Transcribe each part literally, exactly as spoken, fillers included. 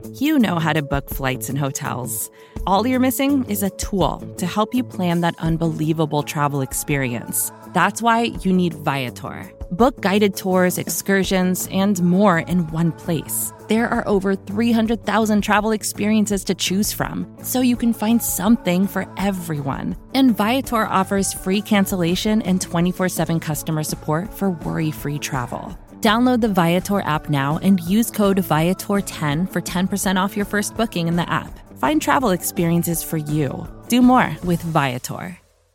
You know how to book flights and hotels. All you're missing is a tool to help you plan that unbelievable travel experience. That's why you need Viator. Book guided tours, excursions, and more in one place. There are over three hundred thousand travel experiences to choose from, so you can find something for everyone. And Viator offers free cancellation and twenty-four seven customer support for worry-free travel. Download the Viator app now and use code Viator ten for ten percent off your first booking in the app. Find travel experiences for you. Do more with Viator.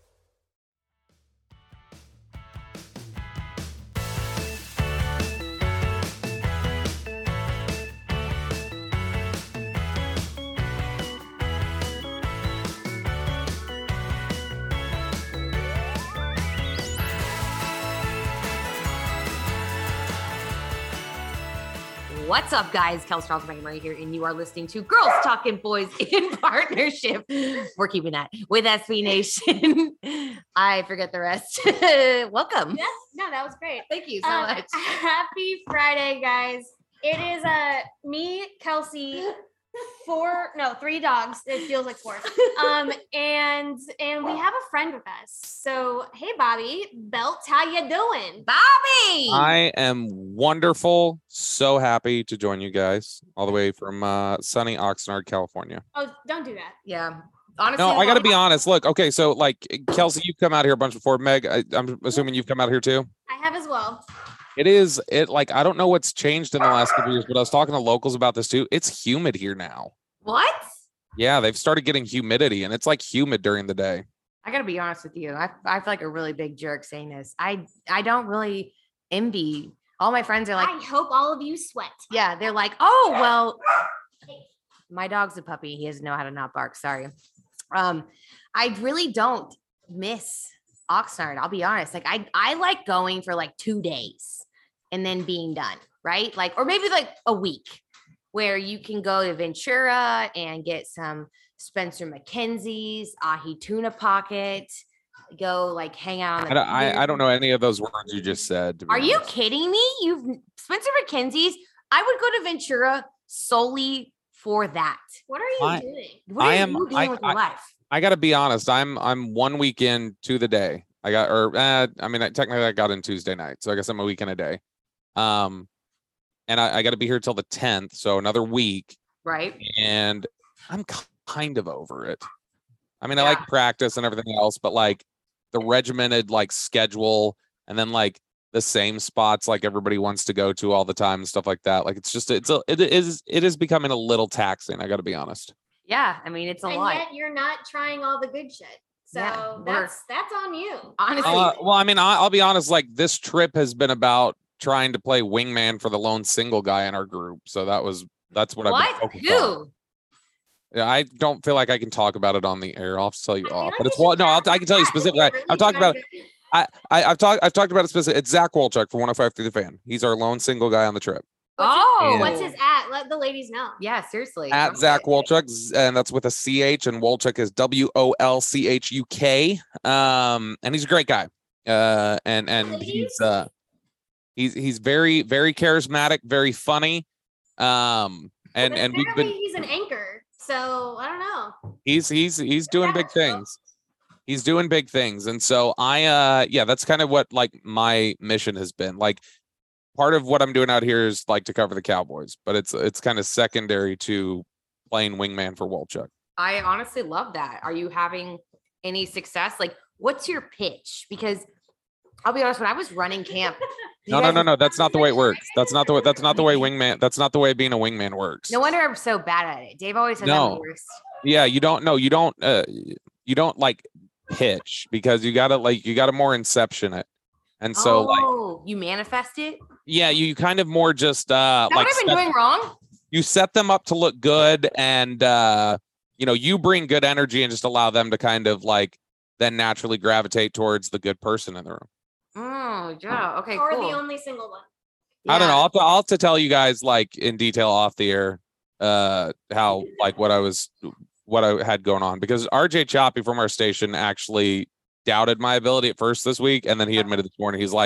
What's up, guys? Kelsey Charlton Murray here, and you are listening to Girls Talking Boys in Partnership. We're keeping that with S B Nation. I forget the rest. Welcome. Yes, no, that was great. Thank you so um, much. Happy Friday, guys. It is uh, me, Kelsey, four, no, three dogs. It feels like four. Um, and and we have a friend with us. So, hey, Bobby Belts, how you doing? Bobby! I am wonderful. So happy to join you guys all the way from uh, sunny Oxnard, California. Oh, don't do that. Yeah. Honestly, No, I got to be honest. Look, okay, so like Kelsey, you've come out here a bunch before. Meg, I, I'm assuming you've come out here too. I have as well. It is it like I don't know what's changed in the last couple of years, but I was talking to locals about this too. It's humid here now. What? Yeah, they've started getting humidity, and it's like humid during the day. I got to be honest with you. I, I feel like a really big jerk saying this. I I don't really envy. All my friends are like, I hope all of you sweat. yeah, they're like, oh, well, my dog's a puppy. He doesn't know how to not bark. Sorry. Um, I really don't miss Oxnard. I'll be honest. Like I, I like going for like two days and then being done, right? Like, or maybe like a week where you can go to Ventura and get some Spencer McKenzie's ahi tuna pocket, go like hang out. On the I don't, I, I don't know any of those words you just said. to be Are you honest. kidding me? You've Spencer McKenzie's. I would go to Ventura solely for that. What are you I- doing? What are I am- you doing I- with your I- life? I got to be honest. I'm I'm one weekend to the day. I got, or uh, I mean, I, technically I got in Tuesday night, so I guess I'm a week and a day. Um, and I, I got to be here till the tenth, so another week. Right. And I'm k- kind of over it. I mean, I Yeah. like practice and everything else, but like the regimented like schedule, and then like the same spots like everybody wants to go to all the time and stuff like that. Like it's just it's a, it is it is becoming a little taxing. I got to be honest. Yeah. I mean, it's a And lot. yet you're not trying all the good shit. So Yeah, we're- that's that's on you. Honestly. Uh, well, I mean, I, I'll be honest. Like this trip has been about trying to play wingman for the lone single guy in our group. So that was that's what, I've what? been focused on. Who? Yeah, I don't feel like I can talk about it on the air. I'll just tell you I feel off. like But you it's should well, no, I'll, talk I can tell you about it. specifically. I, You're really I've talked trying about it. to- I, I I've talked I've talked about it specific. It's Zach Wolchuk from one oh five through the Fan. He's our lone single guy on the trip. What's his- Oh, What's his at? Let the ladies know. Yeah, seriously. At Okay. Zach Wolchuk, z- and that's with a C H, and Wolchuk is W O L C H U K. Um, and he's a great guy. Uh, and and Ladies? he's uh, he's he's very very charismatic, very funny. Um, and But and we've apparently been he's an anchor. So I don't know. he's he's he's doing big things. He's doing big things. And so I uh yeah, that's kind of what like my mission has been. Like part of what I'm doing out here is like to cover the Cowboys, but it's it's kind of secondary to playing wingman for Wolchuk. I honestly love that. Are you having any success? Like, what's your pitch? Because I'll be honest, when I was running camp, you No, no, guys- no, no. That's not the way it works. That's not the way that's not the way wingman that's not the way being a wingman works. No wonder I'm so bad at it. Dave always says No. I'm the worst. Yeah, you don't know. You don't uh you don't like pitch because you gotta like you gotta more inception it. And so like oh, you manifest it? yeah, you kind of more just uh Is that like what I've been set- doing wrong? you set them up to look good, and uh you know you bring good energy and just allow them to kind of like then naturally gravitate towards the good person in the room. Oh, yeah. Okay, or cool. the only single one. I don't know. Yeah. I'll have, to, I'll have to tell you guys like in detail off the air uh how like what I was what I had going on, because R J Choppy from our station actually doubted my ability at first this week, and then he admitted this morning he's like,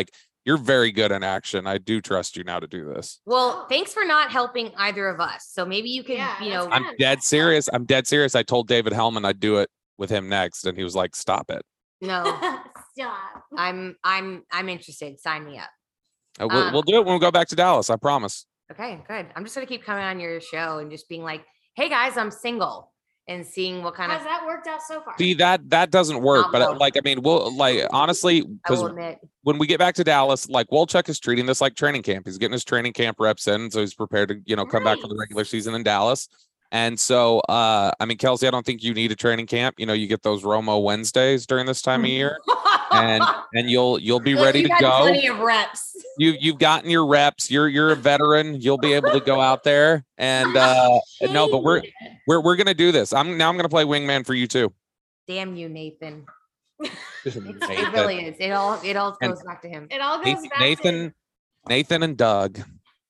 you're very good in action. I do trust you now to do this. Well, thanks for not helping either of us. So maybe you can, Yeah, you that's know, kind I'm of dead messed up. serious. I'm dead serious. I told David Hellman I'd do it with him next, and he was like, "Stop it." no, Stop. I'm, I'm, I'm interested. Sign me up. Uh, We'll, Um, we'll do it when we go back to Dallas. I promise. Okay, good. I'm just gonna keep coming on your show and just being like, "Hey guys, I'm single," and seeing what kind Has of. that worked out so far? See that that doesn't work. Not But uh, well. like, I mean, we'll like honestly, I because will admit. when we get back to Dallas, like Wolchuk is treating this like training camp. He's getting his training camp reps in, so he's prepared to, you know, come back for the Nice. regular season in Dallas. And so, uh, I mean, Kelsey, I don't think you need a training camp. You know, you get those Romo Wednesdays during this time of year, and and you'll you'll be Look, ready you to had go. Plenty of reps. You you've gotten your reps. You're you're a veteran. You'll be able to go out there and uh, no, but we're we're we're gonna do this. I'm now I'm gonna play wingman for you too. Damn you, Nathan. Nathan, It's, it really is. It all it all And- goes back to him. It all goes Nathan, back Nathan, Nathan and Doug.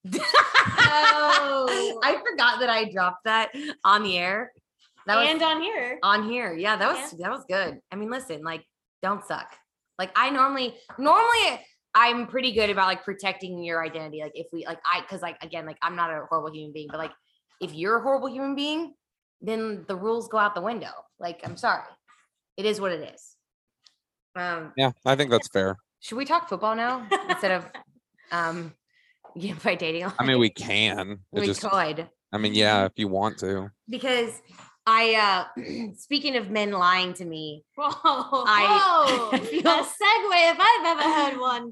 Oh. I forgot that I dropped that on the air. That to was and on here. on here. Yeah, that was that was good. I mean, listen, like, don't suck. Like, I normally normally I'm pretty good about like protecting your identity. Like, if we like I because like again, like I'm not a horrible human being, but like if you're a horrible human being, then the rules go out the window. Like, I'm sorry. It is what it is. Um, Yeah, I think that's fair. should we talk football now instead of um yeah, by dating? I mean, we can. It we just, could. I mean, yeah, if you want to. Because I uh speaking of men lying to me, Whoa. I- Whoa. A feel- segue if I've ever heard one.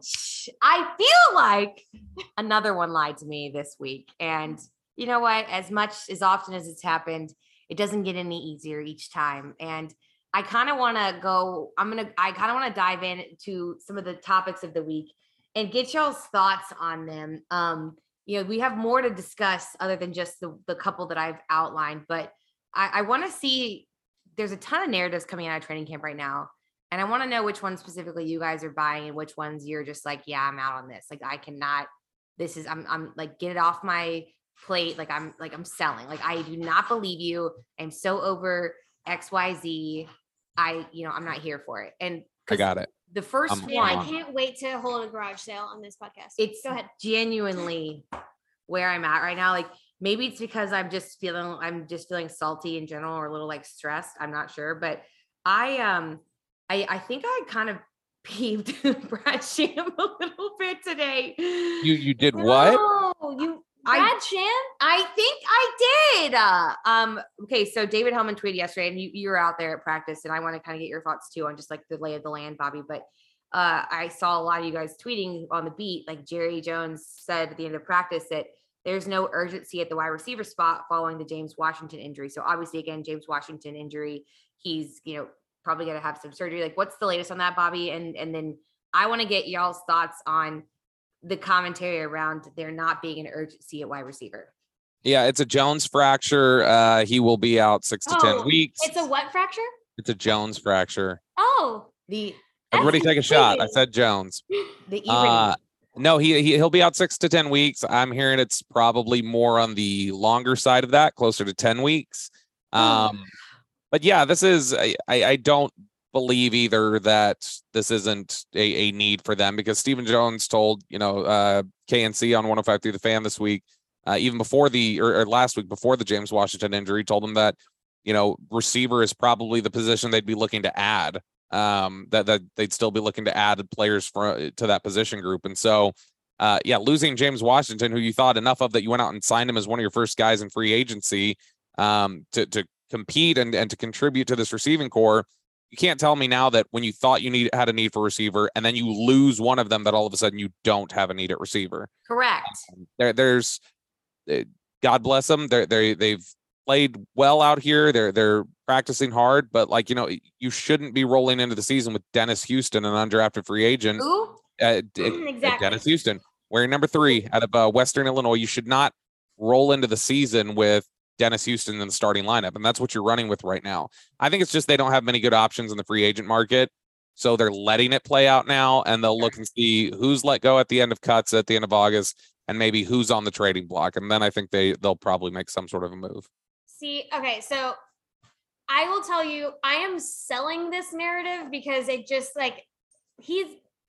I feel like another one lied to me this week. And you know what? As much as often as it's happened, it doesn't get any easier each time. And I kind of want to go, I'm going to, I kind of want to dive into some of the topics of the week and get y'all's thoughts on them. Um, you know, we have more to discuss other than just the, the couple that I've outlined, but I, I want to see, there's a ton of narratives coming out of training camp right now. And I want to know which ones specifically you guys are buying and which ones you're just like, yeah, I'm out on this. Like, I cannot, this is, I'm, I'm like, get it off my plate. Like, I'm like, I'm selling. Like, I do not believe you. I'm so over X, Y, Z. I, you know, I'm not here for it. And I got it. the first I'm- Man, one, I can't wait to hold a garage sale on this podcast. it's Go ahead. genuinely where I'm at right now. Like, maybe it's because I'm just feeling, I'm just feeling salty in general or a little like stressed. I'm not sure, but I, um, I, I think I kind of peeved Brad Sham a little bit today. You you did what? No, you I- Brad Sham? I think I did. Uh, um, okay, so David Hellman tweeted yesterday, and you, you were out there at practice, and I want to kind of get your thoughts too on just like the lay of the land, Bobby. But uh, I saw a lot of you guys tweeting on the beat. Like Jerry Jones said at the end of practice that there's no urgency at the wide receiver spot following the James Washington injury. So obviously, again, James Washington injury, he's, you know, probably going to have some surgery. Like, what's the latest on that, Bobby? And and then I want to get y'all's thoughts on the commentary around there not being an urgency at wide receiver. Yeah, it's a Jones fracture. Uh, he will be out six to Oh, ten weeks. It's a what fracture? It's a Jones fracture. Oh, The Everybody That's take a shot. I intriguing. said Jones. the Uh, no, he, he he'll be out six to ten weeks. I'm hearing it's probably more on the longer side of that, closer to ten weeks. Um, but yeah, this is I I, I don't believe either that this isn't a, a need for them, because Stephen Jones told, you know, uh, K N C on one oh five through the fan this week, uh, even before the or, or last week before the James Washington injury, told them that, you know, receiver is probably the position they'd be looking to add. Um, that that they'd still be looking to add players for to that position group, and so. Uh, yeah, losing James Washington, who you thought enough of that you went out and signed him as one of your first guys in free agency, um, to to compete and, and to contribute to this receiving core. You can't tell me now that when you thought you need had a need for receiver, and then you lose one of them, that all of a sudden you don't have a need at receiver. correct. There, there's, uh, God bless them. They they they've played well out here. They're they're practicing hard, but like you know, you shouldn't be rolling into the season with Dennis Houston, an undrafted free agent. Who? Uh, D- uh, Exactly. Dennis Houston, wearing number three out of uh, Western Illinois. You should not roll into the season with Dennis Houston in the starting lineup, and that's what you're running with right now. I think it's just they don't have many good options in the free agent market, so they're letting it play out now, and they'll look and see who's let go at the end of cuts at the end of August, and maybe who's on the trading block, and then I think they they'll probably make some sort of a move. see, okay, so I will tell you, I am selling this narrative because it just like he's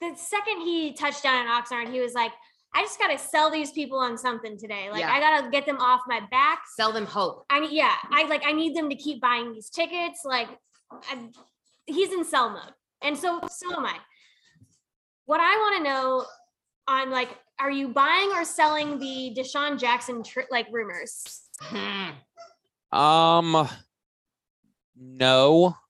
the second he touched down in Oxnard, he was like, I just got to sell these people on something today. Like, Yeah. I got to get them off my back. Sell them hope. I mean, yeah, I like, I need them to keep buying these tickets. Like, I, he's in sell mode. And so, so am I. What I want to know on like, are you buying or selling the Deshaun Jackson tr- like rumors? Um, no.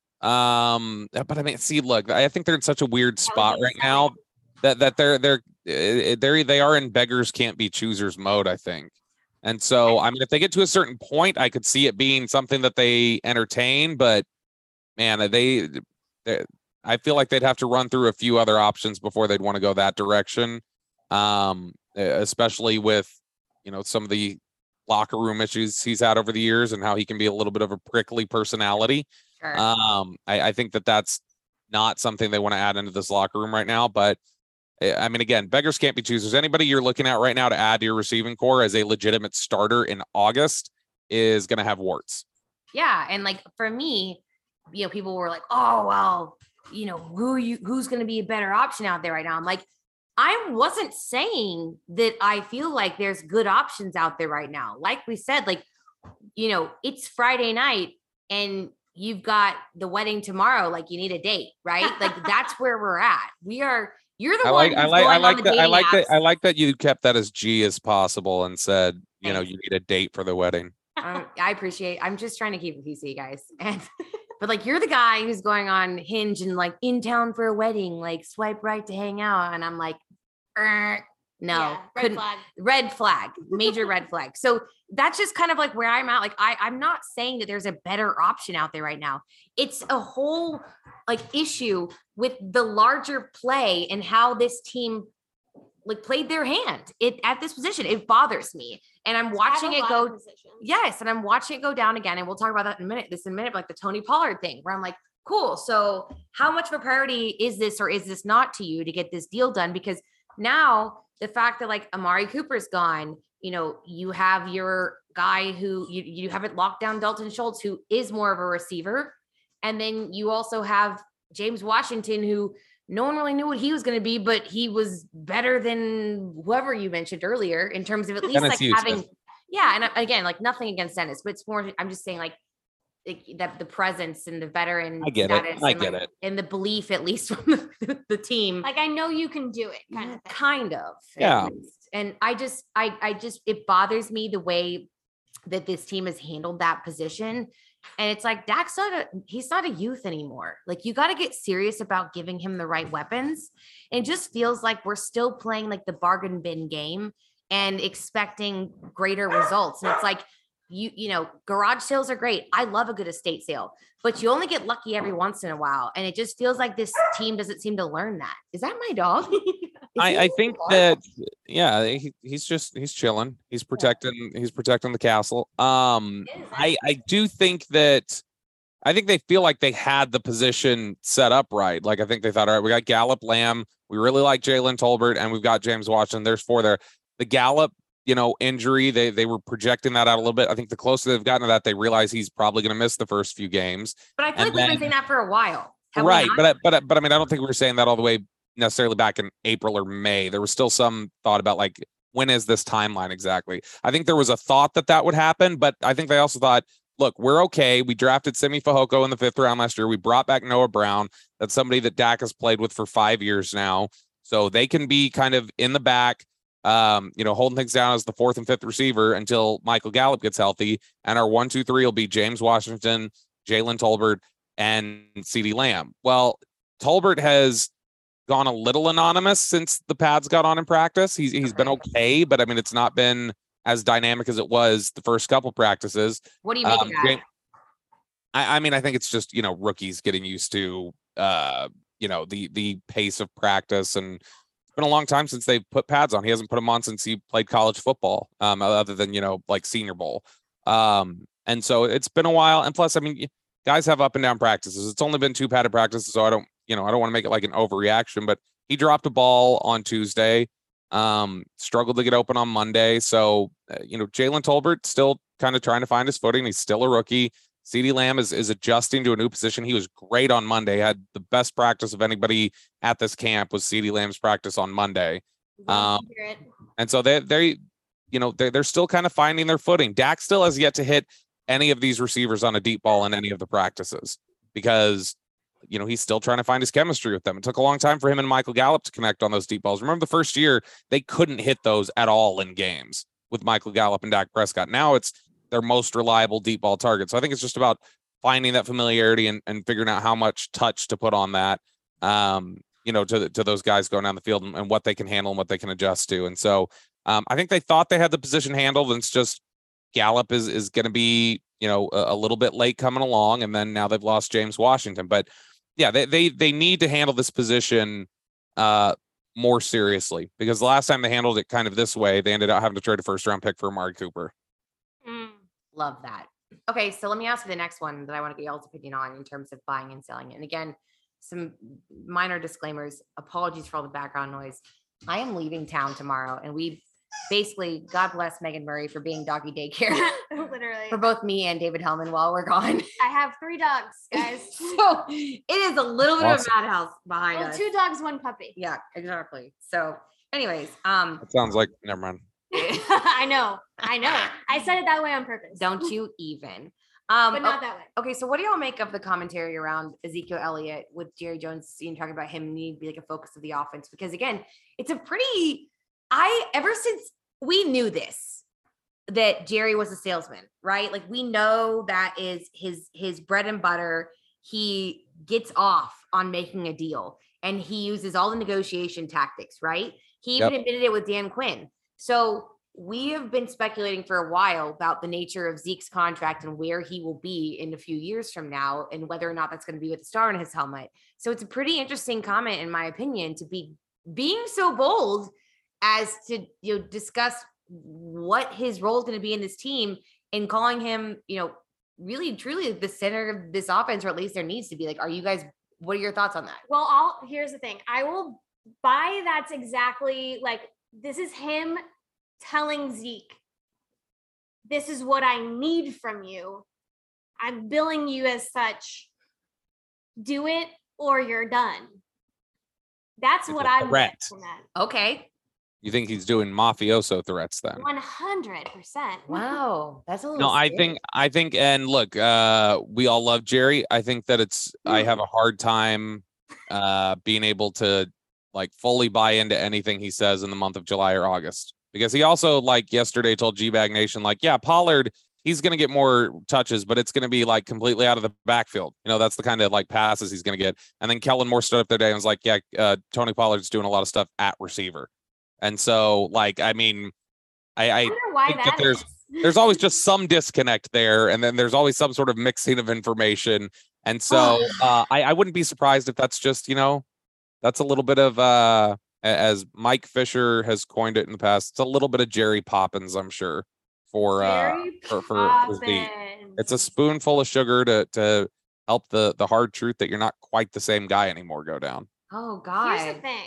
Um, but I mean, see, look, I think they're in such a weird spot right now that that they're they're they're they are in beggars can't be choosers mode, I think. And so, I mean, if they get to a certain point, I could see it being something that they entertain. But man, they, they I feel like they'd have to run through a few other options before they'd want to go that direction. Um, especially with, you know, some of the locker room issues he's had over the years and how he can be a little bit of a prickly personality. Sure. Um, I, I think that that's not something they want to add into this locker room right now. But I mean, again, beggars can't be choosers. Anybody you're looking at right now to add to your receiving core as a legitimate starter in August is going to have warts. Yeah. And like for me, you know, people were like, oh, well, you know, who are you, who's going to be a better option out there right now? I'm like, I wasn't saying that I feel like there's good options out there right now. Like we said, like, you know, it's Friday night and you've got the wedding tomorrow. Like you need a date, right? Like that's where we're at. We are, you're the I one like, I who's like, I going like on the that. I dating like that. apps. I like that you kept that as G as possible and said, you know, Thanks. you need a date for the wedding. Um, I appreciate, I'm just trying to keep it P C, guys. And, but like, you're the guy who's going on Hinge and like in town for a wedding, like swipe right to hang out. And I'm like, er, no, Yeah, red couldn't- flag. red flag, major red flag. So that's just kind of like where I'm at. Like, I, I'm not saying that there's a better option out there right now. It's a whole like issue with the larger play and how this team like played their hand it at this position. It bothers me. And I'm watching At a it lot go. of positions. Yes. And I'm watching it go down again. And we'll talk about that in a minute, this in a minute, like the Tony Pollard thing where I'm like, cool. So how much of a priority is this, or is this not to you to get this deal done? Because now the fact that like Amari Cooper's gone, you know, you have your guy who you, you haven't locked down Dalton Schultz, who is more of a receiver. And then you also have James Washington, who no one really knew what he was going to be, but he was better than whoever you mentioned earlier in terms of at least Dennis like Houston. having, yeah. And again, like nothing against Dennis, but it's more, I'm just saying like, like that the presence and the veteran I get it. status I and, get like, it. and the belief, at least from the, the team. Like, I know you can do it kind of thing. Kind of. at Yeah. least. And I just, I, I just, it bothers me the way that this team has handled that position. And it's like, Dak's not a, he's not a youth anymore. Like you got to get serious about giving him the right weapons. It just feels like we're still playing like the bargain bin game and expecting greater results. And it's like, you, you know, garage sales are great. I love a good estate sale, but you only get lucky every once in a while. And it just feels like this team doesn't seem to learn that. Is that my dog? Is I, he I in think the bar? that yeah, he, he's just he's chilling. He's protecting he's protecting the castle. Um, It is, I I do think that I think they feel like they had the position set up right. Like I think they thought, all right, we got Gallup, Lamb, we really like Jalen Tolbert, and we've got James Washington. There's four there. The Gallup, you know, injury, they they were projecting that out a little bit. I think the closer they've gotten to that, they realize he's probably going to miss the first few games. But I feel and like we've then- been saying that for a while. Have we Right, not? but I- but I- but I mean, I don't think we were saying that all the way necessarily back in April or May. There was still some thought about like, when is this timeline exactly? I think there was a thought that that would happen, but I think they also thought, look, we're okay. We drafted Simi Fehoko in the fifth round last year. We brought back Noah Brown. That's somebody that Dak has played with for five years now, so they can be kind of in the back, um, you know, holding things down as the fourth and fifth receiver until Michael Gallup gets healthy. And our one, two, three will be James Washington, Jalen Tolbert, and CeeDee Lamb. Well, Tolbert has gone a little anonymous since the pads got on in practice. He's he's been Okay. okay, but I mean, it's not been as dynamic as it was the first couple practices. What do you make Um, of that? Jam- I, I mean, I think it's just, you know, rookies getting used to, uh, you know, the the pace of practice, and it's been a long time since they've put pads on. He hasn't put them on since he played college football, um, other than, you know, like Senior Bowl. Um, and so it's been a while. And plus, I mean, guys have up and down practices. It's only been two padded practices, so I don't, you know, I don't want to make it like an overreaction, but he dropped a ball on Tuesday, um, struggled to get open on Monday. So, uh, you know, Jalen Tolbert still kind of trying to find his footing. He's still a rookie. CeeDee Lamb is, is adjusting to a new position. He was great on Monday, had the best practice of anybody at this camp was CeeDee Lamb's practice on Monday. Love Um, to hear it. and so they, they, you know, they're, they're still kind of finding their footing. Dak still has yet to hit any of these receivers on a deep ball in any of the practices because, you know, he's still trying to find his chemistry with them. It took a long time for him and Michael Gallup to connect on those deep balls. Remember the first year, they couldn't hit those at all in games with Michael Gallup and Dak Prescott. Now it's their most reliable deep ball target. So I think it's just about finding that familiarity and, and figuring out how much touch to put on that, um, you know, to, to those guys going down the field and, and what they can handle and what they can adjust to. And so um, I think they thought they had the position handled, and it's just Gallup is, is going to be, you know, a, a little bit late coming along. And then now they've lost James Washington, but yeah, they, they, they need to handle this position uh, more seriously, because the last time they handled it kind of this way, they ended up having to trade a first round pick for Amari Cooper. Mm, love that. Okay. So let me ask you the next one that I want to get y'all's opinion on in terms of buying and selling. And again, some minor disclaimers, apologies for all the background noise. I am leaving town tomorrow, and we basically, God bless Megan Murray for being doggy daycare Literally. for both me and David Hellman while we're gone. I have three dogs, guys. So it is a little bit Awesome. of a madhouse behind Well, us. two dogs, one puppy. Yeah, exactly. So anyways, um, That sounds like, never mind. I know. I know. I said it that way on purpose. don't you even. Um, But not that way. okay, so what do y'all make of the commentary around Ezekiel Elliott with Jerry Jones, you know, talking about him needing to be like a focus of the offense? Because again, it's a pretty, I, ever since we knew this, that Jerry was a salesman, right? Like we know that is his, his bread and butter. He gets off on making a deal, and he uses all the negotiation tactics, right? He even Yep. admitted it with Dan Quinn. So we have been speculating for a while about the nature of Zeke's contract and where he will be in a few years from now, and whether or not that's going to be with the star on his helmet. So it's a pretty interesting comment, in my opinion, to be being so bold as to, you know, discuss what his role is going to be in this team, and calling him, you know, really truly the center of this offense, or at least there needs to be. Like, are you guys, what are your thoughts on that? Well, I'll, here's the thing. I will buy that's exactly like, this is him telling Zeke, this is what I need from you. I'm billing you as such. Do it or you're done. That's It's what a I'm threat. from that. Okay. You think he's doing mafioso threats then? one hundred percent. Wow. That's a little No, I scary. think I think and look, uh we all love Jerry. I think that it's I have a hard time uh being able to like fully buy into anything he says in the month of July or August. Because he also, like yesterday, told G-Bag Nation, like, yeah, Pollard, he's going to get more touches, but it's going to be like completely out of the backfield. You know, that's the kind of like passes he's going to get. And then Kellen Moore stood up there today and was like, yeah, uh, Tony Pollard's doing a lot of stuff at receiver. And so, like, I mean, I, I I wonder why think that that there's is. there's always just some disconnect there, and then there's always some sort of mixing of information. And so uh, I, I wouldn't be surprised if that's just, you know, that's a little bit of uh, as Mike Fisher has coined it in the past, it's a little bit of Jerry Poppins, I'm sure, for uh, Jerry for for, for Zeke. Poppins. It's a spoonful of sugar to to help the the hard truth that you're not quite the same guy anymore go down. Oh God. Here's the thing.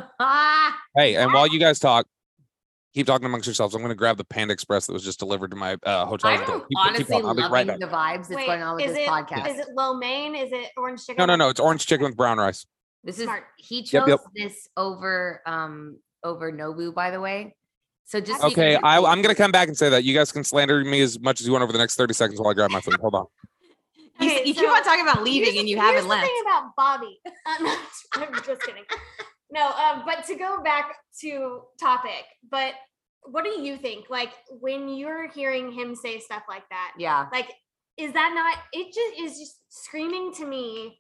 Ah, Hey, and while you guys talk, keep talking amongst yourselves. I'm going to grab the Panda Express that was just delivered to my uh, hotel. I'm Keep- keep honestly talking. I'll be loving right back. the vibes that's Wait, going on with is this it, podcast. Is it lo mein? Is it orange chicken? No, no, no. It's orange chicken with brown rice. This is Smart. he chose Yep, yep. this over um over Nobu, by the way. So just so you Okay, guys- I, I'm going to come back and say that. You guys can slander me as much as you want over the next thirty seconds while I grab my food. Hold on. You, Okay, you so keep on talking about here's leaving the- and you here's haven't the left. thing about Bobby. Uh, no, I'm just kidding. No, um, but to go back to topic, but what do you think? Like when you're hearing him say stuff like that, Yeah. like, is that not, it just is just screaming to me,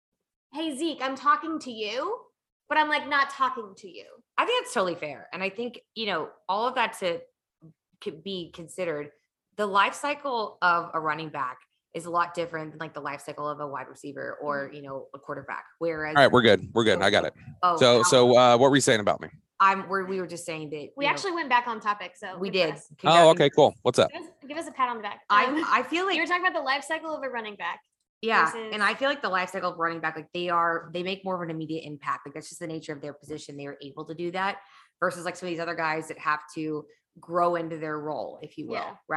hey, Zeke, I'm talking to you, but I'm like not talking to you. I think it's totally fair. And I think, you know, all of that to could be considered, the life cycle of a running back is a lot different than like the life cycle of a wide receiver or, you know, a quarterback. Whereas, All right, we're good. We're good. I got it. oh, So, wow. so uh, what were you saying about me? I'm, we're, we were just saying that We you know, actually went back on topic, so we good for did. us. Oh, okay, cool. What's up? Give us, give us a pat on the back. I, Um, I feel like you were talking about the life cycle of a running back. Yeah. versus- And I feel like the life cycle of running back, like they are, they make more of an immediate impact. Like that's just the nature of their position. They are able to do that versus like some of these other guys that have to grow into their role, if you will. Yeah. Right.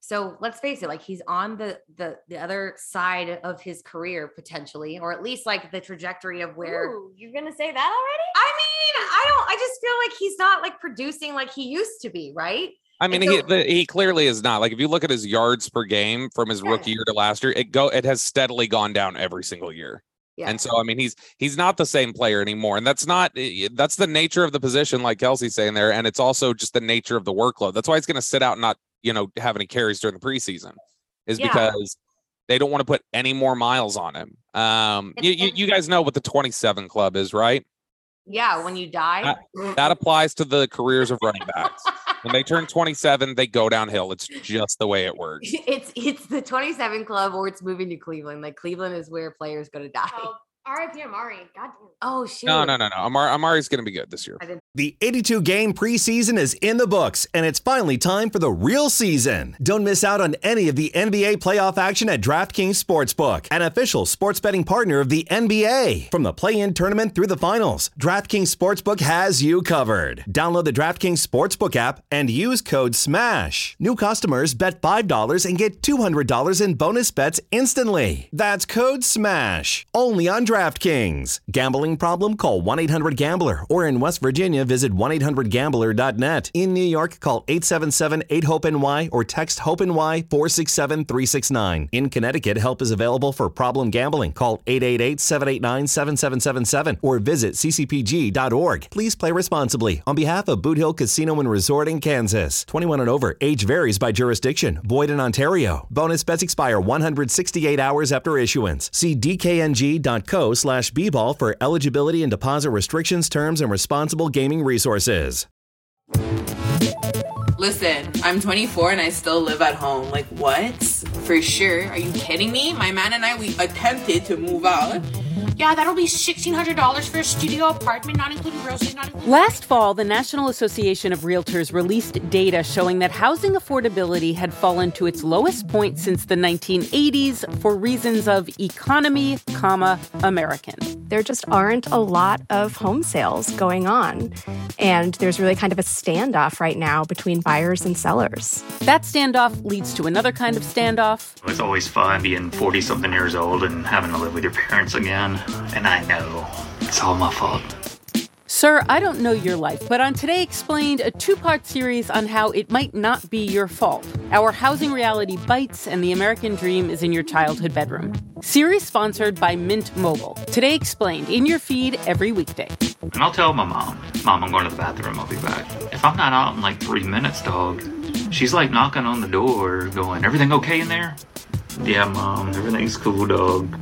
So let's face it, like he's on the the the other side of his career potentially, or at least like the trajectory of where. Ooh, you're gonna say that already? I mean, I don't. I just feel like he's not like producing like he used to be, right? I mean, And he so- the, he clearly is not. Like if you look at his yards per game from his rookie year to last year, it go it has steadily gone down every single year. Yeah. And so, I mean, he's he's not the same player anymore, and that's not that's the nature of the position, like Kelsey's saying there, and it's also just the nature of the workload. That's why he's going to sit out and not, you know, have any carries during the preseason, is Yeah. because they don't want to put any more miles on him. Um, you, you you guys know what the twenty-seven club is, right? Yeah, when you die. That applies to the careers of running backs. When they turn twenty-seven, they go downhill. It's just the way it works. It's it's the twenty-seven club, or it's moving to Cleveland. Like Cleveland is where players go to die. Oh, R I P Amari. God damn. Oh shoot. No, no, no, no. Amar Amari's going to be good this year. The eighty-two game preseason is in the books, and it's finally time for the real season. Don't miss out on any of the N B A playoff action at DraftKings Sportsbook, an official sports betting partner of the N B A. From the play-in tournament through the finals, DraftKings Sportsbook has you covered. Download the DraftKings Sportsbook app and use code SMASH. New customers bet five dollars and get two hundred dollars in bonus bets instantly. That's code SMASH. Only on DraftKings. Gambling problem? Call one eight hundred gambler, or in West Virginia, visit one eight hundred gambler dot net. In New York, call eight seven seven eight hope N Y or text HOPE-NY four six seven three six nine. In Connecticut, help is available for problem gambling. Call eight eight eight seven eight nine seven seven seven seven or visit c c p g dot org. Please play responsibly. On behalf of Boot Hill Casino and Resort in Kansas. twenty-one and over. Age varies by jurisdiction. Void in Ontario. Bonus bets expire one hundred sixty-eight hours after issuance. See d k n g dot co slash b ball for eligibility and deposit restrictions, terms, and responsible gaming resources. Listen, I'm twenty-four and I still live at home. Like, what? For sure. Are you kidding me? My man and I, we attempted to move out. Yeah, that'll be sixteen hundred dollars for a studio apartment, not including groceries, not including... Last fall, the National Association of Realtors released data showing that housing affordability had fallen to its lowest point since the nineteen eighties for reasons of economy, comma, American. There just aren't a lot of home sales going on. And there's really kind of a standoff right now between buyers and sellers. That standoff leads to another kind of standoff. It's always fun being forty-something years old and having to live with your parents again. And I know it's all my fault. Sir, I don't know your life, but on Today Explained, a two-part series on how it might not be your fault. Our housing reality bites, and the American dream is in your childhood bedroom. Series sponsored by Mint Mobile. Today Explained, in your feed every weekday. And I'll tell my mom, Mom, I'm going to the bathroom, I'll be back. If I'm not out in like three minutes, dog, she's like knocking on the door, going, everything okay in there? Yeah, Mom, everything's cool, dog.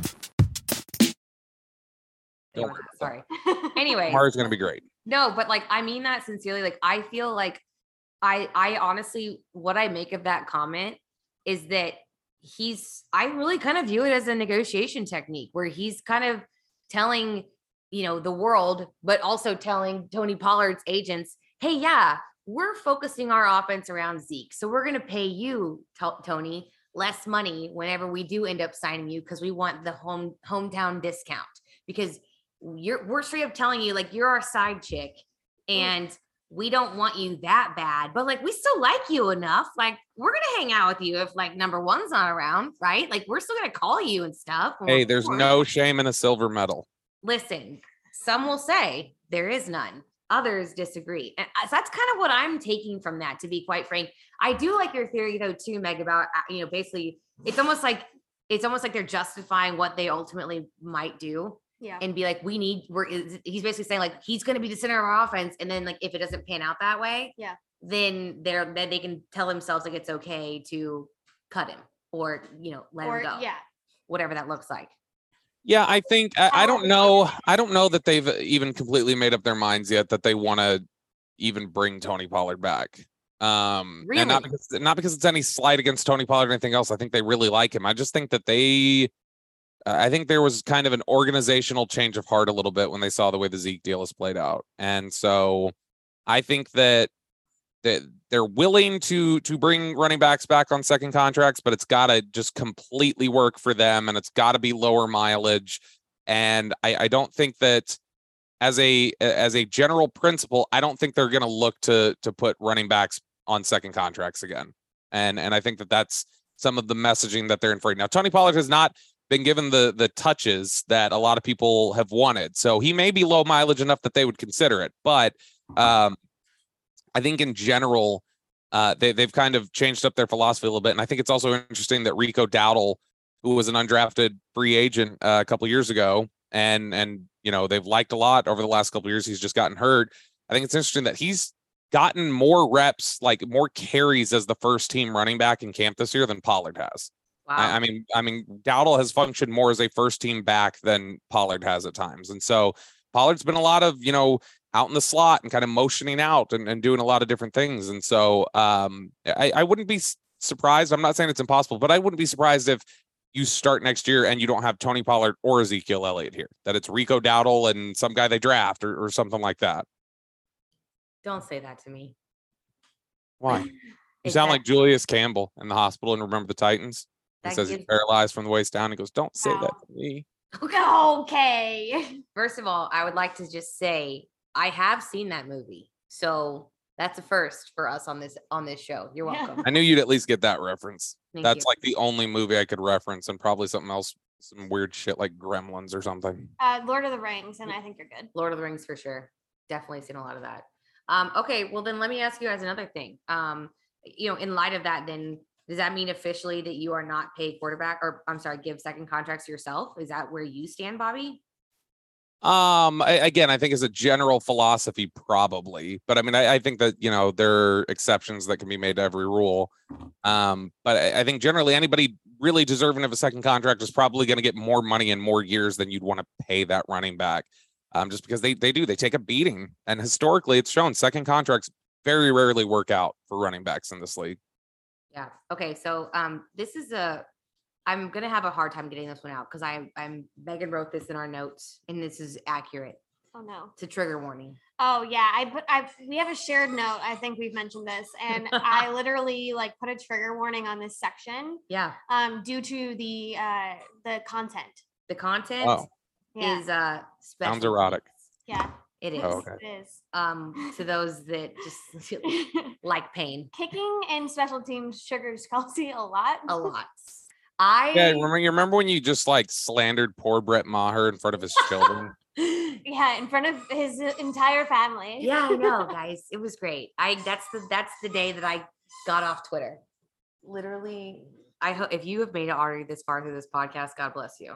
Don't worry. Sorry. Anyway. Amari's going to be great. No, but like I mean that sincerely. Like I feel like I I honestly what I make of that comment is that he's I really kind of view it as a negotiation technique where he's kind of telling, you know, the world, but also telling Tony Pollard's agents, hey, yeah, we're focusing our offense around Zeke. So we're going to pay you, t- Tony, less money whenever we do end up signing you because we want the home hometown discount because you're we're straight up telling you like you're our side chick and we don't want you that bad, but like we still like you enough. Like we're gonna hang out with you if like number one's not around, right? Like we're still gonna call you and stuff. Hey, there's no shame in a silver medal. Listen, some will say there is none. Others disagree. And so that's kind of what I'm taking from that, to be quite frank. I do like your theory though too, Meg, about you know, basically it's almost like it's almost like they're justifying what they ultimately might do. Yeah. And be like, we need, we're, he's basically saying like, he's going to be the center of our offense. And then like, if it doesn't pan out that way, yeah, then they're, then they can tell themselves like, it's okay to cut him or, you know, let or, him go. Yeah. Whatever that looks like. Yeah, I think, I, I don't know. I don't know that they've even completely made up their minds yet that they want to even bring Tony Pollard back. Um, really? And not because, not because it's any slight against Tony Pollard or anything else. I think they really like him. I just think that they, I think there was kind of an organizational change of heart a little bit when they saw the way the Zeke deal is played out. And so I think that that they're willing to to bring running backs back on second contracts, but it's got to just completely work for them and it's got to be lower mileage. And I, I don't think that as a as a general principle, I don't think they're going to look to to put running backs on second contracts again. And and I think that that's some of the messaging that they're in for. Now, Tony Pollard has not been given the the touches that a lot of people have wanted. So he may be low mileage enough that they would consider it. But um, I think in general, uh, they, they've kind of changed up their philosophy a little bit. And I think it's also interesting that Rico Dowdle, who was an undrafted free agent uh, a couple years ago, and, and you know, they've liked a lot over the last couple of years. He's just gotten hurt. I think it's interesting that he's gotten more reps, like more carries as the first team running back in camp this year than Pollard has. Wow. I, I mean, I mean, Dowdle has functioned more as a first team back than Pollard has at times. And so Pollard's been a lot of, you know, out in the slot and kind of motioning out and, and doing a lot of different things. And so um, I, I wouldn't be surprised. I'm not saying it's impossible, but I wouldn't be surprised if you start next year and you don't have Tony Pollard or Ezekiel Elliott here, that it's Rico Dowdle and some guy they draft or, or something like that. Don't say that to me. Why? You sound like Julius Campbell in the hospital and Remember the Titans. He That says he's gives- paralyzed from the waist down. He goes, don't say that to me. Okay. First of all, I would like to just say I have seen that movie. So that's a first for us on this on this show. You're welcome. I knew you'd at least get that reference. Thank That's you. like the only movie I could reference, and probably something else, some weird shit like Gremlins or something. Uh, Lord of the Rings, and I think you're good. Lord of the Rings for sure. Definitely seen a lot of that. Um, okay, well then let me ask you guys another thing. Um, you know, in light of that, then does that mean officially that you are not paid quarterback, or I'm sorry, give second contracts to yourself? Is that where you stand, Bobby? Um, I, again, I think as a general philosophy, probably, but I mean, I, I think that, you know, there are exceptions that can be made to every rule. Um, but I, I think generally anybody really deserving of a second contract is probably going to get more money in more years than you'd want to pay that running back. Um, just because they, they do, they take a beating, and historically it's shown second contracts very rarely work out for running backs in this league. Yeah. Okay. So um, this is a, I'm gonna have a hard time getting this one out because I I'm Megan wrote this in our notes, and this is accurate. Oh no. It's a trigger warning. Oh yeah, I put I we have a shared note. I think we've mentioned this, and I literally like put a trigger warning on this section. Yeah. Um, due to the uh the content. The content Oh. Yeah. is uh special. Sounds erotic. Yeah. It is. Oh, okay. It is. Um, to those that just like pain. Kicking in special teams triggers Kelsey a lot. A lot. I Yeah, remember you remember when you just like slandered poor Brett Maher in front of his children? Yeah, in front of his entire family. Yeah, I know, guys. It was great. I that's the that's the day that I got off Twitter. Literally, I hope if you have made it already this far through this podcast, God bless you.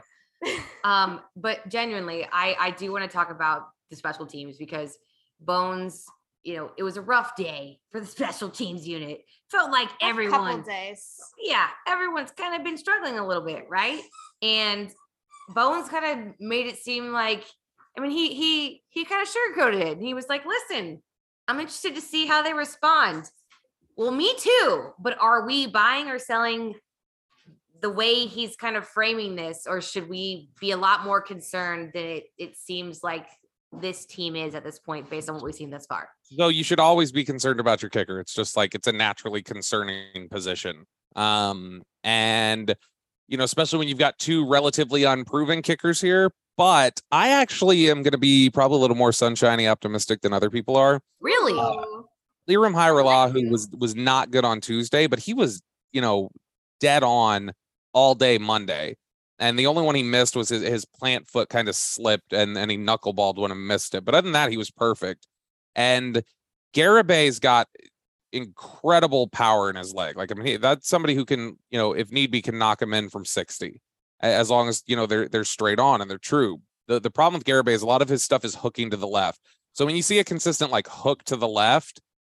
Um, but genuinely, I I do want to talk about the special teams because Bones, you know, it was a rough day for the special teams unit. Felt like A everyone, couple days. yeah, everyone's kind of been struggling a little bit, right? And Bones kind of made it seem like, I mean, he he he kind of sugarcoated it. And he was like, listen, I'm interested to see how they respond. Well, me too. But are we buying or selling the way he's kind of framing this, or should we be a lot more concerned than it, it seems like this team is at this point based on what we've seen thus far? So you should always be concerned about your kicker. It's just like it's a naturally concerning position. Um, and, you know, especially when you've got two relatively unproven kickers here. But I actually am going to be probably a little more sunshiny optimistic than other people are. Really? Oh. Liram Hyrule, who was was not good on Tuesday, but he was, you know, dead on all day Monday. And the only one he missed was his, his plant foot kind of slipped and, and he knuckleballed when he missed it. But other than that, he was perfect. And Garabay's got incredible power in his leg. Like, I mean, he, that's somebody who can, you know, if need be, can knock him in from sixty, as long as, you know, they're they're straight on and they're true. The the problem with Garabay is a lot of his stuff is hooking to the left. So when you see a consistent like hook to the left,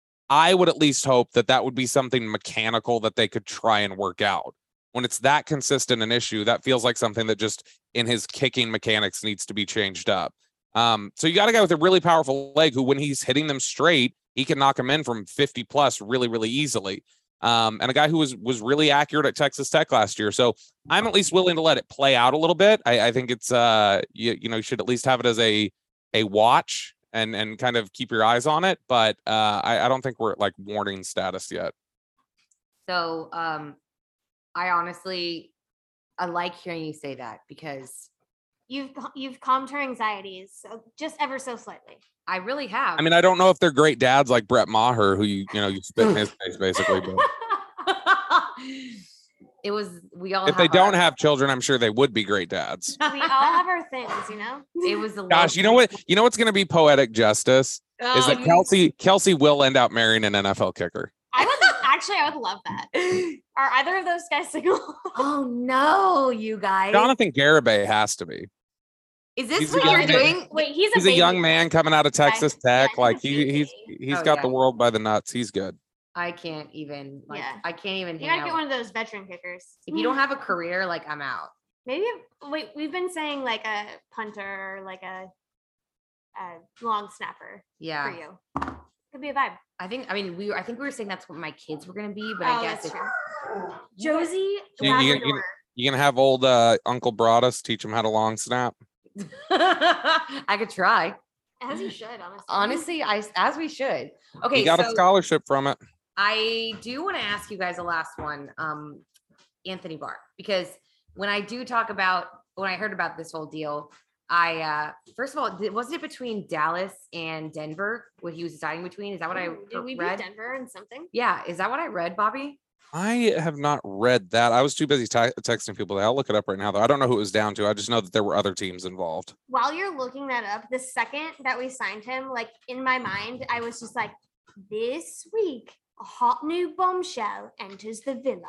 I would at least hope that that would be something mechanical that they could try and work out. When it's that consistent an issue, that feels like something that just in his kicking mechanics needs to be changed up. Um, so you got a guy with a really powerful leg who, when he's hitting them straight, he can knock him in from fifty plus really, really easily. Um, and a guy who was was really accurate at Texas Tech last year. So I'm at least willing to let it play out a little bit. I, I think it's uh you, you know, you should at least have it as a a watch and and kind of keep your eyes on it. But uh, I, I don't think we're at like warning status yet. So um, I honestly, I like hearing you say that because You've you've calmed her anxieties so just ever so slightly. I really have. I mean, I don't know if they're great dads like Brett Maher, who you you know you spit in his face basically. But It was, we all If have they don't our, have children, I'm sure they would be great dads. We all have our things, you know? it was a Gosh, you know what? You know what's going to be poetic justice Oh, is that you- Kelsey Kelsey will end up marrying an N F L kicker. I would actually, I would love that. Are either of those guys single? Oh no, you guys. Jonathan Garibay has to be. Is this he's what a you're young doing? Wait, he's a He's a baby. young man coming out of Texas Tech. he's Like a he he's baby. he's Oh, got yeah. the world by the nuts. He's good. I can't even, like, Yeah. I can't even You hang gotta get out. one of those veteran kickers. If you don't have a career, like, I'm out. Maybe if- wait, we've been saying like a punter, or like a, a long snapper Yeah. for you. Could be a vibe. I think, I mean, we were, I think we were saying that's what my kids were going to be, but Oh, I guess that's if, true. Josie You, you, Labrador. you, you gonna have old uh, Uncle Broadus teach him how to long snap? I could try. As you should, honestly. Honestly, I, as we should. Okay. He got so a scholarship from it. I do want to ask you guys the last one, um, Anthony Barr, because when I do talk about, when I heard about this whole deal, I, uh, first of all, did- wasn't it between Dallas and Denver, what he was deciding between? Is that what I Ooh, Did we beat read? Denver and something? Yeah. Is that what I read, Bobby? I have not read that. I was too busy te- texting people. I'll look it up right now, though. I don't know who it was down to. I just know that there were other teams involved. While you're looking that up, the second that we signed him, like in my mind, I was just like, this week, a hot new bombshell enters the villa.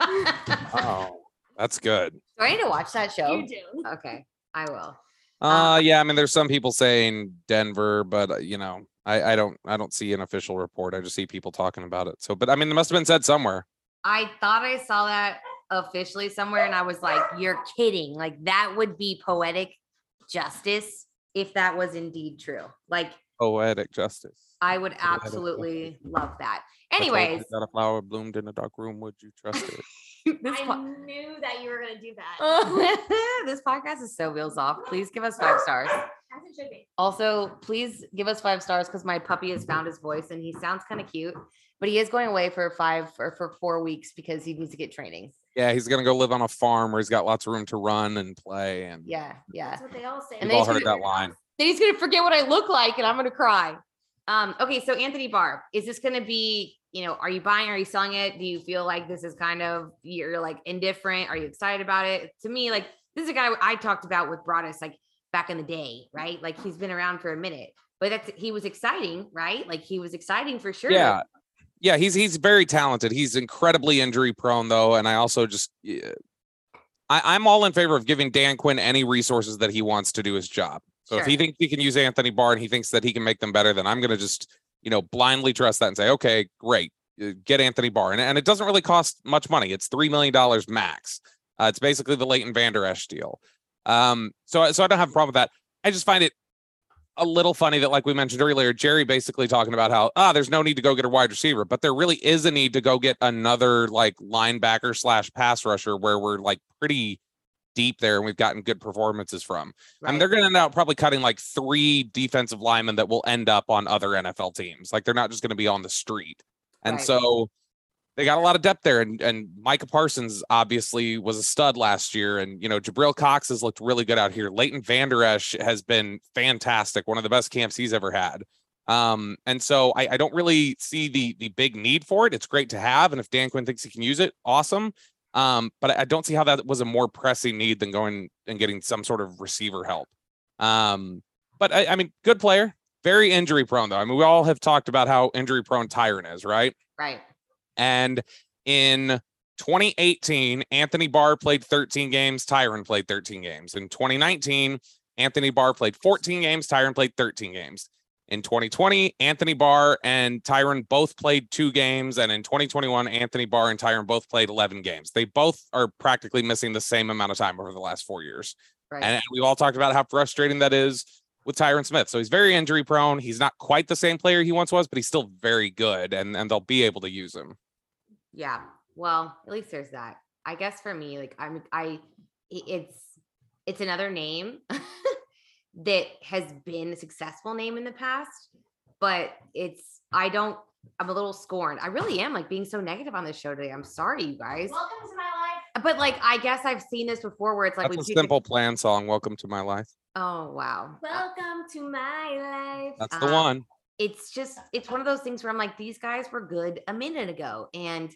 Oh, that's good. Do I need to watch that show? You do. Okay, I will. Uh, yeah. I mean, there's some people saying Denver, but uh, you know, I, I don't, I don't see an official report. I just see people talking about it. So, but I mean, it must have been said somewhere. I thought I saw that officially somewhere, and I was like, "You're kidding!" Like that would be poetic justice if that was indeed true. Like Poetic justice. I would Poetic absolutely love that. I told you Anyways, that a flower bloomed in a dark room. Would you trust it? this, I po- knew that you were gonna do that. this podcast is so wheels off. Please give us five stars. As it should be. Also, please give us five stars because my puppy has found his voice and he sounds kind of cute, but he is going away for five or for four weeks because he needs to get training. Yeah, he's gonna go live on a farm where he's got lots of room to run and play. And Yeah, yeah. That's what they all say. And we've all then heard he's that line. Then he's gonna forget what I look like and I'm gonna cry. Um, okay, so Anthony Barr, is this gonna be, you know, are you buying, are you selling it? Do you feel like this is kind of, you're like indifferent? Are you excited about it? To me, like this is a guy I talked about with Broadus like back in the day, right? Like he's been around for a minute, but that's, he was exciting, right? Like he was exciting for sure. Yeah. Yeah, he's he's very talented. He's incredibly injury prone though, and I also just yeah, I, I'm all in favor of giving Dan Quinn any resources that he wants to do his job. So if Sure. he thinks he can use Anthony Barr and he thinks that he can make them better, then I'm going to just, you know, blindly trust that and say, okay, great, uh, get Anthony Barr, and and it doesn't really cost much money. It's three million dollars max. Uh, it's basically the Leighton Vander Esch deal. Um, so so I don't have a problem with that. I just find it a little funny that, like we mentioned earlier, Jerry basically talking about how, ah, there's no need to go get a wide receiver, but there really is a need to go get another like linebacker slash pass rusher where we're like pretty deep there and we've gotten good performances from. I mean, they're going to end up probably cutting like three defensive linemen that will end up on other N F L teams. Like they're not just going to be on the street. And Right. so they got a lot of depth there. And, and Micah Parsons obviously was a stud last year. And, you know, Jabril Cox has looked really good out here. Leighton Vander Esch has been fantastic. One of the best camps he's ever had. Um, and so I, I don't really see the the big need for it. It's great to have. And if Dan Quinn thinks he can use it, awesome. Um, but I don't see how that was a more pressing need than going and getting some sort of receiver help. Um, but I, I mean, good player, very injury prone though. I mean, we all have talked about how injury prone Tyron is, right? Right. And in twenty eighteen, Anthony Barr played thirteen games, Tyron played thirteen games. In twenty nineteen, Anthony Barr played fourteen games, Tyron played thirteen games. In twenty twenty, Anthony Barr and Tyron both played two games. And in twenty twenty-one, Anthony Barr and Tyron both played eleven games. They both are practically missing the same amount of time over the last four years. Right. And we've all talked about how frustrating that is with Tyron Smith. So he's very injury prone. He's not quite the same player he once was, but he's still very good. And, and they'll be able to use him. Yeah. Well, at least there's that. I guess for me, like I'm, I, it's, it's another name that has been a successful name in the past, but it's, I don't, I'm a little scorned. I really am like being so negative on this show today. I'm sorry, you guys. Welcome to my life. But like, I guess I've seen this before where it's like, That's a we Simple Plan song. Welcome to my life. Oh, wow. Welcome to my life. That's the Um, one. It's just, it's one of those things where I'm like, these guys were good a minute ago. And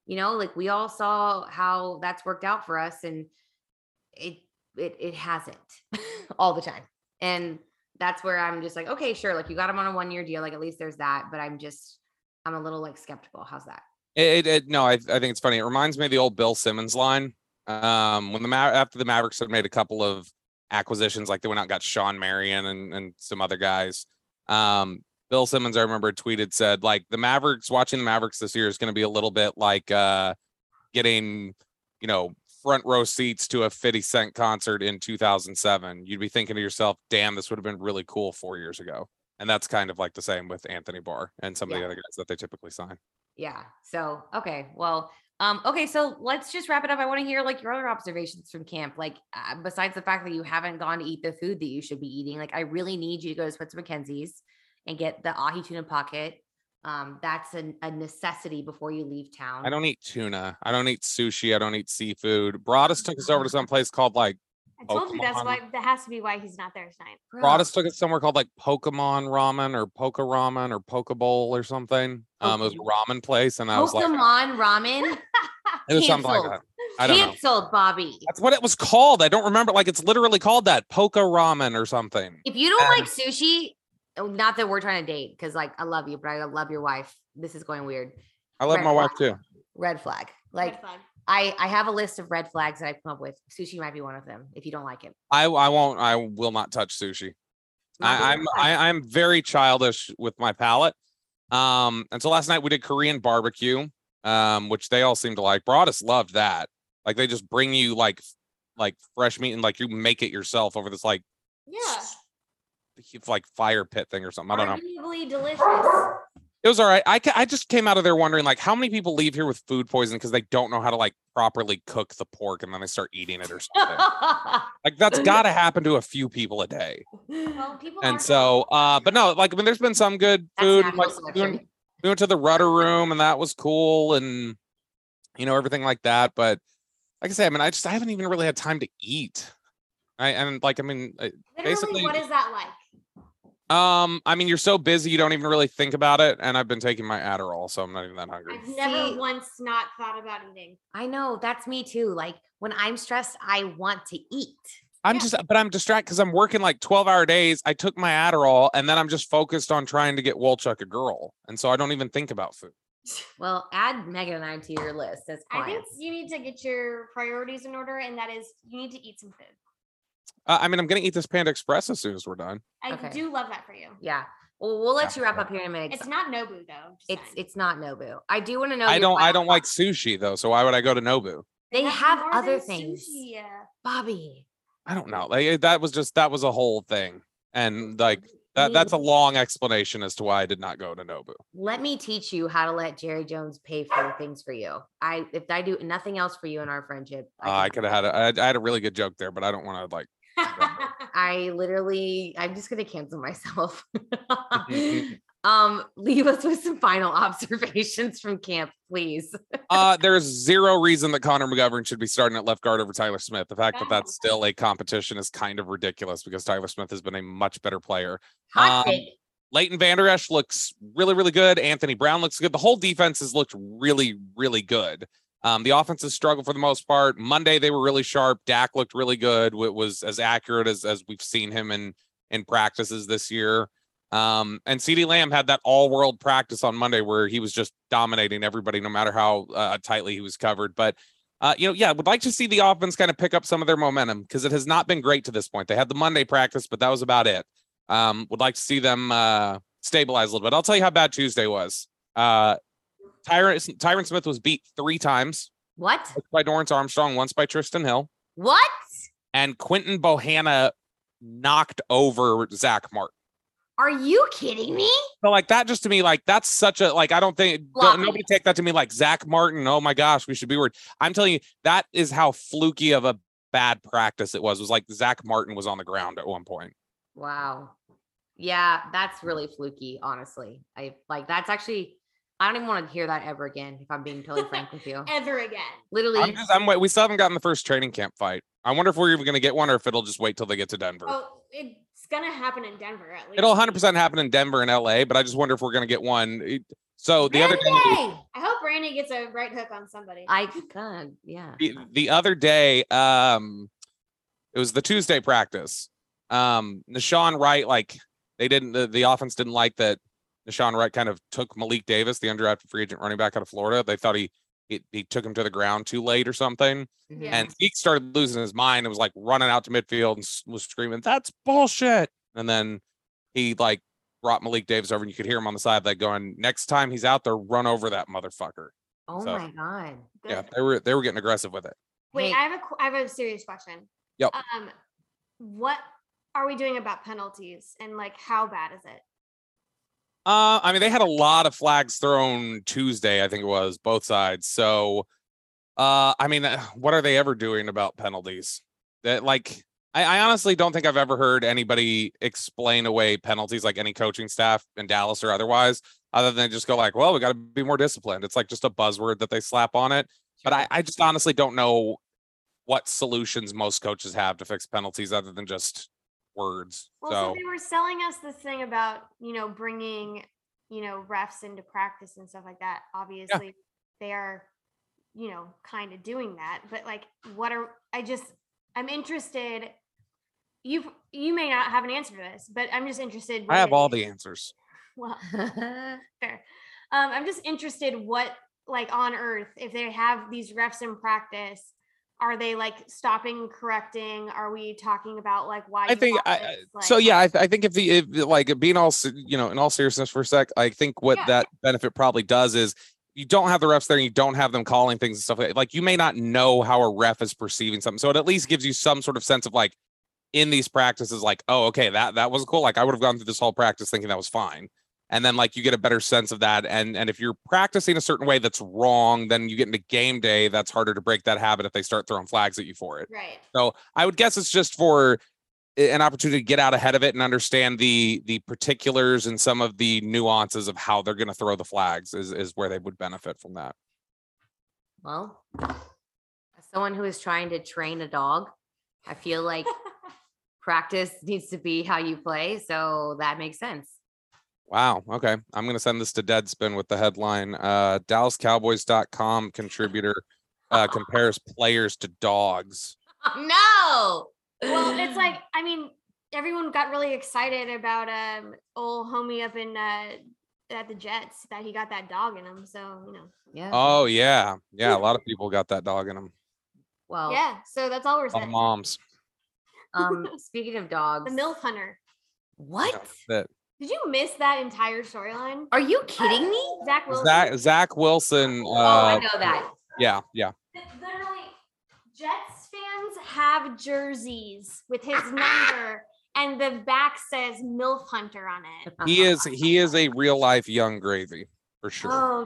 You know, like we all saw how that's worked out for us, and it it it hasn't all the time. And that's where I'm just like, okay, sure, like you got him on a one year deal, like at least there's that. But I'm just I'm a little like skeptical. How's that? It, it no, I I think it's funny. It reminds me of the old Bill Simmons line. Um, when the Ma- after the Mavericks had made a couple of acquisitions, like they went out and got Sean Marion and and some other guys. Um, Bill Simmons, I remember, tweeted, said, like, the Mavericks, watching the Mavericks this year is going to be a little bit like uh, getting, you know, front row seats to a fifty Cent concert in two thousand seven. You'd be thinking to yourself, damn, this would have been really cool four years ago. And that's kind of like the same with Anthony Barr and some of Yeah. the other guys that they typically sign. Yeah. So, okay. Well, um, okay. So let's just wrap it up. I want to hear like your other observations from camp. Like, uh, besides the fact that you haven't gone to eat the food that you should be eating, like, I really need you to go to Spencer McKenzie's and get the ahi tuna pocket. Um, that's a, a necessity before you leave town. I don't eat tuna. I don't eat sushi. I don't eat seafood. Broadus took us over to some place called like I told you that's Pokemon. why that has to be why he's not there tonight. Bro, Broadus took us somewhere called like Pokemon Ramen or Poke Ramen or Poke Bowl or something. Um, it was a ramen place, and I was like, Pokemon ramen. it was something like Canceled. that. I don't know. Canceled, Bobby. That's what it was called. I don't remember. Like it's literally called that, Poke Ramen or something. If you don't And- like sushi, oh, not that we're trying to date, because like I love you, but I love your wife. This is going weird. I love Red my wife flag. too. Red flag. Like Red flag. I, I have a list of red flags that I've come up with. Sushi might be one of them if you don't like it. I I won't. I will not touch sushi. Not I, a I'm red I, flag. I'm very childish with my palate. Um, and so last night we did Korean barbecue, um, which they all seem to like. Broadus loved that. Like they just bring you like like fresh meat and like you make it yourself over this like Yeah. like fire pit thing or something. I don't know. Arguably delicious. It was all right. I ca- I just came out of there wondering like how many people leave here with food poisoning because they don't know how to like properly cook the pork and then they start eating it or something. Like that's got to happen to a few people a day. Well, people And are- so, uh, but no, like I mean, there's been some good That's food. natural Like we selection. went, we went to the Rudder Room and that was cool, and you know everything like that. But like I say, I mean, I just I haven't even really had time to eat. I and like I mean, uh, Literally, basically- what is that like? um, I mean, you're so busy you don't even really think about it. And I've been taking my Adderall, so I'm not even that hungry. I've never See- once not thought about eating. I know that's me too. Like when I'm stressed, I want to eat. I'm Yeah. just, but I'm distracted because I'm working like twelve hour days. I took my Adderall and then I'm just focused on trying to get Wolchuk a girl. And so I don't even think about food. Well, add Megan and I to your list as I think clients. you need to get your priorities in order, and that is you need to eat some food. Uh, I mean, I'm going to eat this Panda Express as soon as we're done. I Okay. do love that for you. Yeah. Well, we'll let you wrap up here in a minute. It's not Nobu though. just It's saying. it's not Nobu. I do want to know. I your don't, I final don't like thoughts. sushi though. So why would I go to Nobu? They That's have more other than things, sushi, yeah. Bobby. I don't know. Like that was just, that was a whole thing. And like that, that's a long explanation as to why I did not go to Nobu. Let me teach you how to let Jerry Jones pay for things for you. I if I do nothing else for you in our friendship, Uh, I can- could have had, a, I had- I had a really good joke there, but I don't want to like, I literally, I'm just gonna cancel myself. um, leave us with some final observations from camp, please. Uh, there's zero reason that Connor McGovern should be starting at left guard over Tyler Smith. The fact that that's still a competition is kind of ridiculous because Tyler Smith has been a much better player. Hot Um, take. Leighton Vander Esch looks really, really good. Anthony Brown looks good. The whole defense has looked really, really good. Um, the offense has struggled for the most part. Monday, they were really sharp. Dak looked really good. It was as accurate as, as we've seen him in, in practices this year. Um, and CeeDee Lamb had that all-world practice on Monday where he was just dominating everybody, no matter how uh, tightly he was covered. But, uh, you know, yeah, would like to see the offense kind of pick up some of their momentum because it has not been great to this point. They had the Monday practice, but that was about it. Um, would like to see them uh, stabilize a little bit. I'll tell you how bad Tuesday was. Uh, Tyron, Tyron Smith was beat three times. What? Once by Dorrance Armstrong, once by Tristan Hill. What? And Quentin Bohanna knocked over Zach Martin. Are you kidding me? So like that just to me, like that's such a, like, I don't think, don't, Floppy. nobody take that to me like Zach Martin. Oh my gosh, we should be worried. I'm telling you, that is how fluky of a bad practice it was. It was like Zach Martin was on the ground at one point. Wow. Yeah, that's really fluky, honestly. I like that's actually I don't even want to hear that ever again, if I'm being totally frank with you. Ever again. Literally, I'm just, I'm, wait- we still haven't gotten the first training camp fight. I wonder if we're even going to get one or if it'll just wait till they get to Denver. Oh, it's gonna happen in Denver at least. It'll one hundred percent happen in Denver and L A, but I just wonder if we're gonna get one. So the other day, I hope Brandy gets a right hook on somebody. I could, yeah. the, the other day, um, it was the Tuesday practice. Um, Nashawn Wright, like they didn't, the, the offense didn't like that. Nashawn Wright kind of took Malik Davis, the undrafted free agent running back out of Florida. They thought he he, he took him to the ground too late or something. Yeah. And Zeke started losing his mind and was like running out to midfield and s- was screaming, "That's bullshit!" And then he like brought Malik Davis over, and you could hear him on the side like going, "Next time he's out there, run over that motherfucker." Oh So, my god. Yeah, they were they were getting aggressive with it. Wait, Hey. I have a qu- I have a serious question. Yep. Um, what are we doing about penalties and like how bad is it? Uh, I mean, they had a lot of flags thrown Tuesday, I think it was, both sides. So, uh, I mean, uh, what are they ever doing about penalties? That like, I, I honestly don't think I've ever heard anybody explain away penalties, like any coaching staff in Dallas or otherwise, other than just go like, well, we got to be more disciplined. It's like just a buzzword that they slap on it. But I, I just honestly don't know what solutions most coaches have to fix penalties other than just words. Well, so, so they were selling us this thing about, you know, bringing, you know, refs into practice and stuff like that. Obviously, they are, you know, kind of doing that. But like, what are, I just, I'm interested. You you may not have an answer to this, but I'm just interested. I have what- all the answers. Well, fair. Um, I'm just interested what, like, on earth, if they have these refs in practice, are they like stopping, correcting? Are we talking about like why? I you think want I, this? I- Like, so. Yeah, I, th- I think if the if like being all se- you know in all seriousness for a sec, I think what Yeah. that benefit probably does is you don't have the refs there and you don't have them calling things and stuff like like you may not know how a ref is perceiving something, so it at least gives you some sort of sense of like in these practices, like, oh, okay, that that was cool. Like I would have gone through this whole practice thinking that was fine. And then like you get a better sense of that. And and if you're practicing a certain way that's wrong, then you get into game day. That's harder to break that habit if they start throwing flags at you for it. right. So I would guess it's just for an opportunity to get out ahead of it and understand the the particulars and some of the nuances of how they're going to throw the flags is, is where they would benefit from that. Well, as someone who is trying to train a dog, I feel like practice needs to be how you play. So that makes sense. Wow. Okay. I'm going to send this to Deadspin with the headline. Uh, Dallas Cowboys dot com contributor uh, compares players to dogs. No. Well, it's like, I mean, everyone got really excited about um old homie up in uh at the Jets that he got that dog in him. So, you know. Yeah. Oh, yeah. Yeah. A lot of people got that dog in them. Well, Yeah. So that's all we're A lot of saying. moms. um, speaking of dogs, The MILF Hunter. what? That Did you miss that entire storyline? Are you kidding me? Zach Wilson. Zach, Zach Wilson. Uh, oh, I know that. Yeah. Yeah. Literally, Jets fans have jerseys with his number, and the back says MILF Hunter on it. He is he is a real life Young Gravy for sure. Oh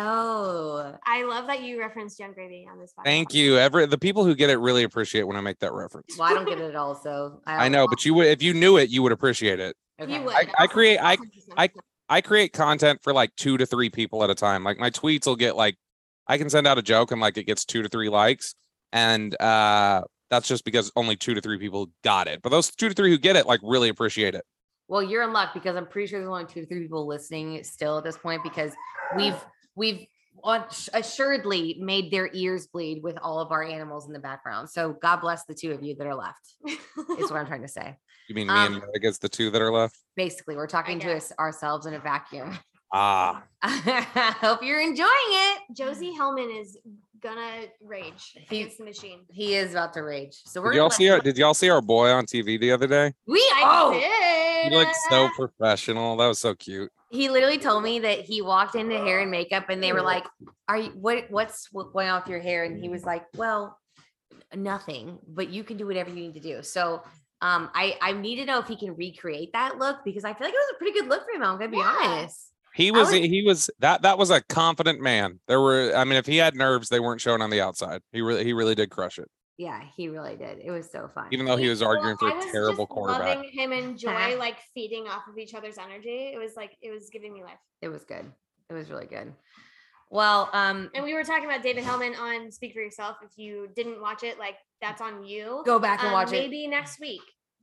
no. I love that you referenced Young Gravy on this podcast. Thank you. Every the people who get it really appreciate when I make that reference. Well, I don't get it all, so I know, but you would if you knew it, you would appreciate it. okay. You would. I- I create- I- I- I create content for like two to three people at a time. Like my tweets will get like I can send out a joke and like it gets two to three likes. And uh that's just because only two to three people got it. But those two to three who get it like really appreciate it. Well, you're in luck because I'm pretty sure there's only two to three people listening still at this point because we've we've assuredly made their ears bleed with all of our animals in the background. So God bless the two of you that are left. Is what I'm trying to say. You mean me Um, and Meg as the two that are left? Basically, we're talking to guess. us ourselves in a vacuum. Ah, Hope you're enjoying it. Josie Hellman is gonna rage He- against the machine. He is about to rage. So we're did y'all gonna see let- our did y'all see our boy on T V the other day? we I oh did. He looked so professional. That was so cute. he literally told me that he walked into hair and makeup and they were like, are you what what's going on with your hair? And he was like, well, nothing, but you can do whatever you need to do. So um I I need to know if he can recreate that look because I feel like it was a pretty good look for him. I'm gonna be Yeah. honest. He I was, was- he was that that was a confident man. There were I mean if he had nerves they weren't shown on the outside. He really he really did crush it. Yeah, he really did. It was so fun. Even though he was arguing Well, for I a was terrible just quarterback. Loving him and Joy like feeding off of each other's energy. It was like it was giving me life. It was good. It was really good. Well, um, And we were talking about David Hellman on Speak for Yourself. If you didn't watch it, like that's on you. go back and Um, watch it. maybe next week.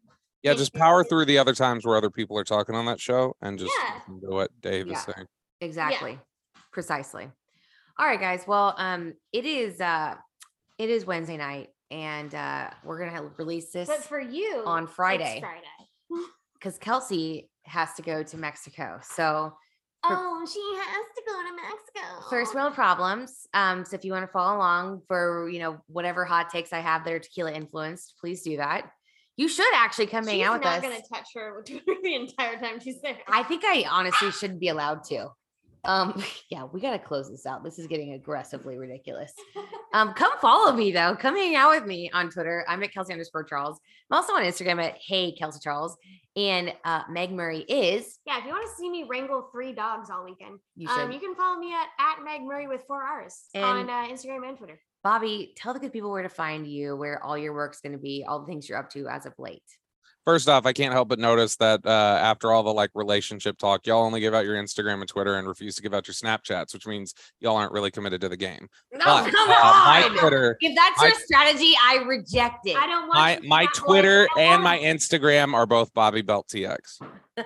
Yeah, just power through the other times where other people are talking on that show and just Yeah. listen to what Dave Yeah. is saying. Exactly. Precisely. All right, guys. Well, um, it is uh it is Wednesday night, and uh we're gonna have, release this But for you, on Friday. It's Friday. because Kelsey has to go to Mexico. So Oh, she has to go to Mexico. first world problems. Um, so if you want to follow along for, you know, whatever hot takes I have that are tequila influenced, please do that. You should actually come hang She's out with not us. gonna touch her with Twitter the entire time she's there. I think I honestly shouldn't be allowed to. Um, yeah, we got to close this out. This is getting aggressively ridiculous. Um, come follow me though. Come hang out with me on Twitter. I'm at Kelsey underscore Charles. I'm also on Instagram at Hey Kelsey Charles. And uh, Meg Murray is. Yeah, if you want to see me wrangle three dogs all weekend, You um, should. you can follow me at, at Meg Murray with four R's And- on uh, Instagram and Twitter. Bobby, tell the good people where to find you, where all your work's going to be, all the things you're up to as of late. First off, I can't help but notice that uh, after all the like relationship talk, y'all only give out your Instagram and Twitter and refuse to give out your Snapchats, which means y'all aren't really committed to the game. No, But, come uh, my on. Twitter- If that's my- your strategy, I reject it. I don't want My you to my not Twitter like- I and my want- Instagram are both Bobby Belt T X.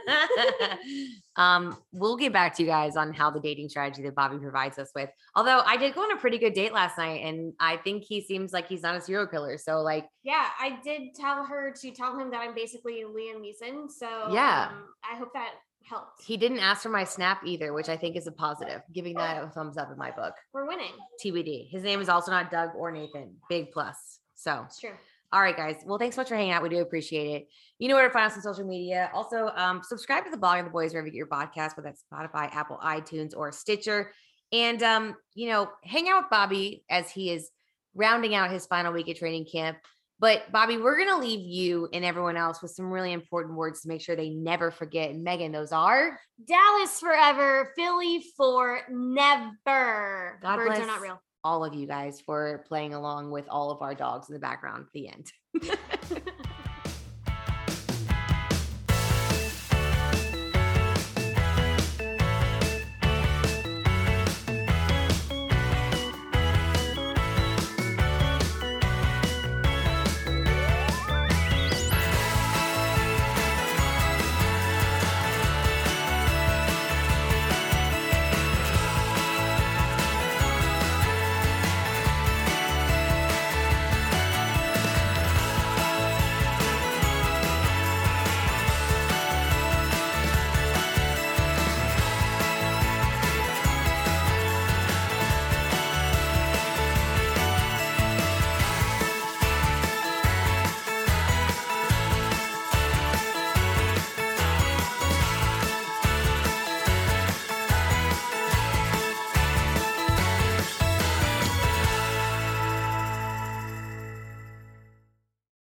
um, we'll get back to you guys on how the dating strategy that Bobby provides us with. Although I did go on a pretty good date last night, and I think he seems like he's not a serial killer. So, like, Yeah, I did tell her to tell him that I'm basically Liam Neeson. So Yeah. um, I hope that helped. he didn't ask for my snap either, which I think is a positive. Giving that a thumbs up in my book. We're winning. T B D. His name is also not Doug or Nathan. Big plus. So. It's true. All right, guys. Well, thanks so much for hanging out. We do appreciate it. You know where to find us on social media. Also, um, subscribe to the Blog of the Boys wherever you get your podcast, whether that's Spotify, Apple, iTunes, or Stitcher. And, um, you know, hang out with Bobby as he is rounding out his final week at training camp. But, Bobby, we're going to leave you and everyone else with some really important words to make sure they never forget. And, Megan, those are? Dallas forever, Philly for never. God Birds bless are not real. all of you guys for playing along with all of our dogs in the background at the end.